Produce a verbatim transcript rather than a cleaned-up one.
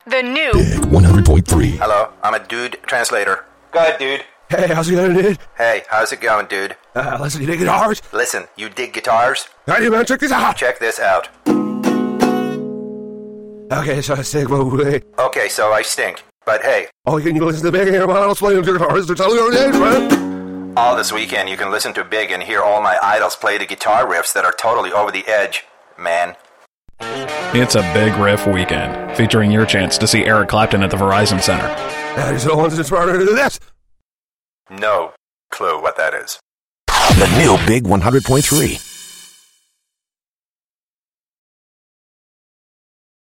The new Big one hundred point three. Hello, I'm a dude translator. Go ahead, dude. Hey, how's it going, dude? Hey, how's it going, dude? Uh, listen, you dig guitars? Listen, you dig guitars? Hey, man, check this out. Check this out. Okay, so I stink, but wait. Okay, so I stink. But hey, Oh, can you listen to Big Air Models playing guitars? They're telling you their names, man. all this weekend you can listen to Big and hear all my idols play the guitar riffs that are totally over the edge, man. It's a Big Riff weekend, featuring your chance to see Eric Clapton at the Verizon Center. That is the ones that inspired her to do this. No clue what that is. The new Big one hundred point three.